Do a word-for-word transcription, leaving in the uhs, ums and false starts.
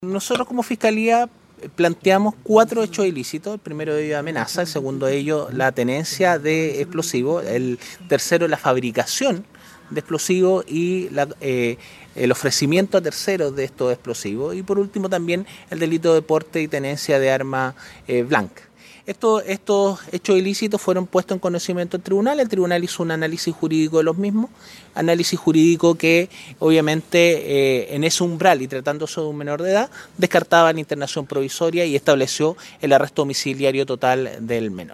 Nosotros como Fiscalía planteamos cuatro hechos ilícitos. El primero de ellos amenaza, el segundo de ellos la tenencia de explosivos, el tercero la fabricación de explosivos y la, eh, el ofrecimiento a terceros de estos explosivos, y por último también el delito de porte y tenencia de arma eh, blanca. Estos, estos hechos ilícitos fueron puestos en conocimiento del tribunal. El tribunal hizo un análisis jurídico de los mismos, análisis jurídico que obviamente eh, en ese umbral y tratándose de un menor de edad descartaba la internación provisoria y estableció el arresto domiciliario total del menor.